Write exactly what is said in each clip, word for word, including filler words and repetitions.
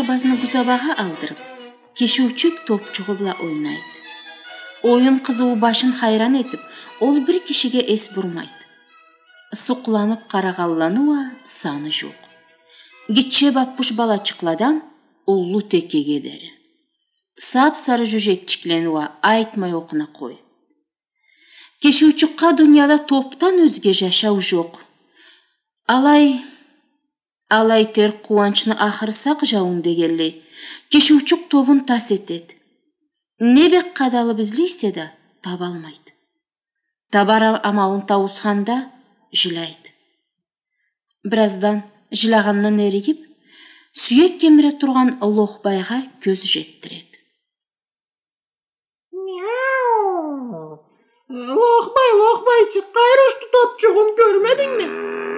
арбазını бузабаға алдырып, кешеучік топчуғы бла ойнайды. Ойын қызуы башын хайран етіп, ол бір кишиге ес бұрмайды. Суқланып қарағаллануа саны жоқ. Гитче баппуш балачықладан ұллу теке кедері. Сап-сары жүжекчікленуа айтмай оқына қой. Кешеучікқа дүнияда топтан өзге жашау жоқ. Алай, алай тер қуанчыны ақырсақ жауын дегелі, кешеучік тобын тас етеді. Не бек қадалы бізлейсе да таба алмайды. Табар амалын тауысқанда жылайды. Біраздан жылағаннан ерегіп, сүйек кеміре тұрған Лоқбайға көз жеттіреді. Лоқбай, Лоқбайчы, қайрышты топчығын көрмедің ме?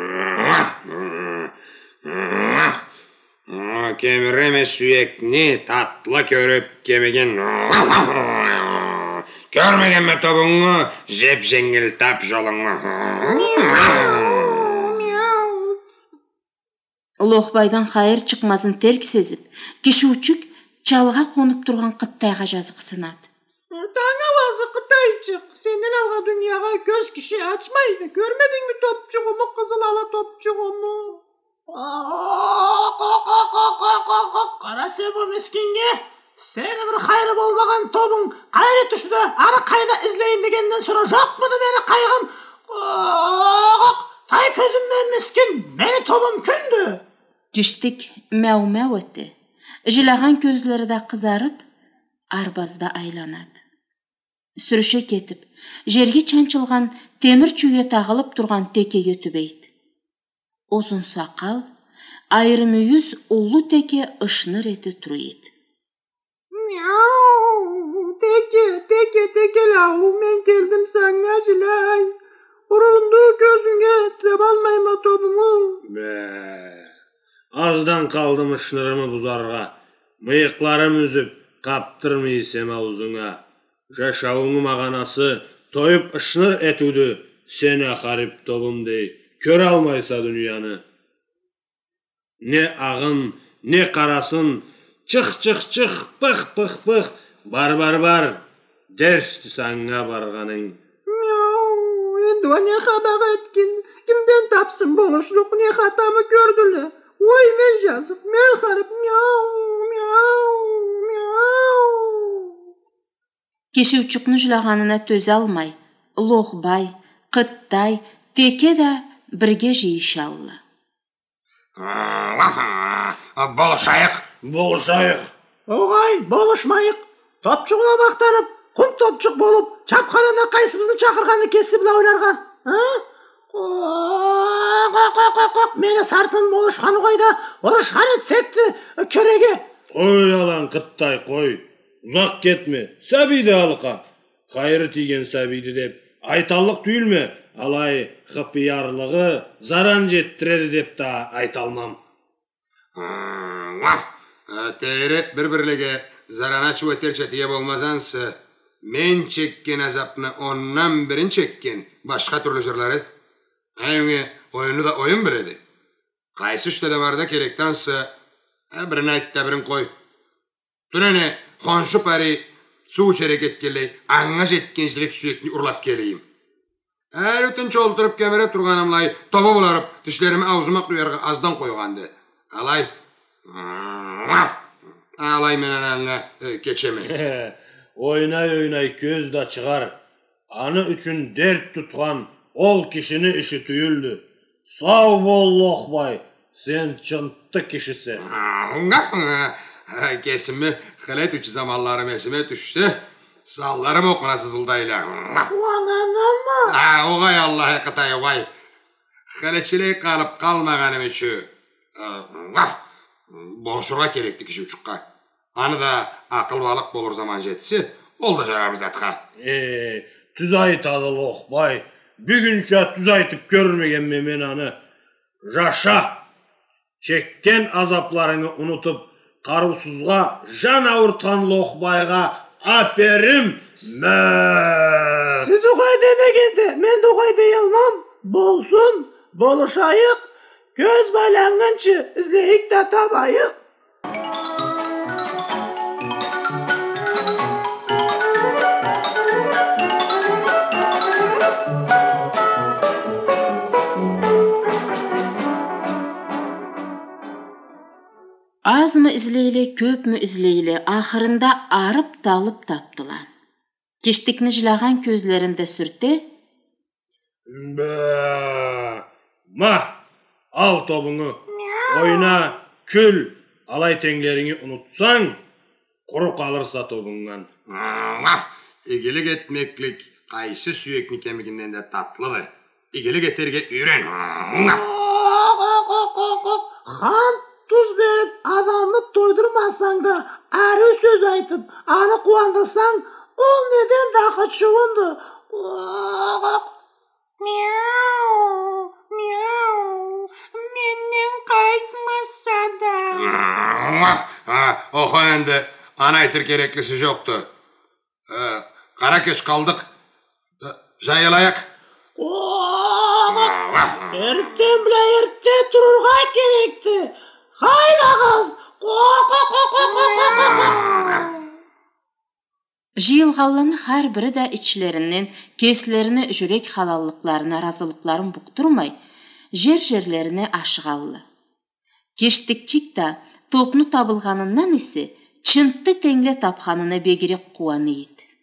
Кеміреме сүйекні татлы көріп кемеген. Көрмеген ме тобыңы, жеп жеңіл тап жолыңы. Лоқбайдан қайыр шықмасын терк сезіп, кешеучік чалға қонып тұрған Қыттайға жазық сынады. Таң аласы Қытайчық, сенен алға дүнияға көз кіші açмайды. Көрмедің ми топчығымы, қызыл ала топчығымы? Қарасы бұл мескенге, сені бір қайры болмаған тобың қайры түшті, ары қайда ізлейін дегеннен сұра жоқ мұны мені қайғым. Тай көзіммен мескен, мені тобым күнді. Түштік мәу-мәу өтті. Жылаған көзлері да қызарып, арбазда айланады. Сүріше кетіп, жерге чанчылған темір чүйге тағылып тұрған текеге түбейді. Озын сақал, айырым үйіз ұлы теке ұшныр еті тұрайды. Мяу, теке, теке, текелау, мен келдім саңа жылай. Ұрынды көзіңе теп алмайма тобыңы. Бә, аздан қалдым ұшнырымы бұзарға. Миықларым үзіп, қаптырмейсем аузыңа. Жашауыңы мағанасы тойып ұшныр әтуді, сені қарып тобым дей, көр алмайса дүнияны. Не ағын, не қарасын, чық-чық-чық, пық-пық-пық, бар-бар-бар, дәрсті саңға барғаның. Мяу, енді о не қабақ еткен, кімден тапсын болышлық, не қатамы көрділі. Ой, мен жазып, мен қарып, мяу, мяу, мяу. Кешеучікні жылағанына төзе алмай, Лоқбай, Қыттай, теке да бірге жиышалла. Болышайық, болышайық. Оғай, болышмайық. Топчығына мақтанып, құн топчық болып, чапқанына қайсымызды чақырғаны кесі біла ойларға. Мені сартын болышқан қойда, ұрышқан етсетті көреге. Қой алан, Қыттай, қой. Ұзақ кетме, сәбейді алықа. Қайыры тиген сәбейді деп, айталық түйілме, алай қыпиярлығы заран жеттіреді деп та айталмам. Тәйірі бір-бірліге зарана чуетерче тие болмазансы, мен чеккен азапны оннан бірін чеккен башқа түрлі жырлар еді. Әйіңе ойыны да ойын біреді. Қайсы үшті де барда керектансы, бірін айтта бірін қой. Түрәне қоншы пари су çerek etkeli аңға жеткеншілік сүйекні ұрлап келейім. Әр өтін чолтырып кәмере тұрғанымлай тоба боларып, түшлерімі аузыма құйарға аздан қойғанды. Алай, алай менен аңға кечеме. Ойнай-ойнай көз да шығар. Аны үшін дерт тұтқан ол кишini іші түйілді. Сау бол, Лоқбай, сен чынтты кишisi. Kesimi xelet üçü zamanlarım esime düştü. Sallarım okuna sızıldayla. Uananam mı? Ha, oğay Allah'a katay oğay. Xeletçiliği kalıp kalmağanım üçü. Bolşurga kerekti kişi uçukka. Anı da akıl balık bolur zaman jetsi, ol da jararımız atqa. Eee, tüz aytadı Loqbay. Bir gün çat tüz aytıp görmegen memen anı. Raşa, çekken azaplarını unutup, karusuzga can avurtan Loqbayga aperim mö. Siz oğay demegende, men de oğay deyalmam. Bolsun, boluşayık, göz baylangınçı izleyik de tabayık. izleyle, köp mü izleyle, ahırında arıp dalıp taptılar. Keştikni jılagan közlerinde sürte, Bö! Mah! Al tobunu. Oyna, kül. Alay tenglerini unutsan, kuru kalırsa tobundan. Vaf! İgilik etmeklik kaysı süyekni kemikinden de tatlıdır. İgilik eterge üren. Vaf! Han tuz verip adamını doydurmasan da arı söz aytıp anı kuvandırsan ol neden daha çuğundu. Miau, miau, menden kaytmasa da. Vaf! Ha, oku endi anaytır gereklisi yoktu. Ee, kara geç kaldık. Ee, Jayılayak. Vaf! Erten bile erte dururga gerekti. Hayda kız. jıyılğallarını her biri de içlerinden keslerini jürek halallıklarına, razılıkların bukturmay, jer-jerlerini aşıgallı. Keştikçik de topnu tabılganından ise çınttı tengle taphanını begirek kuvanı yit.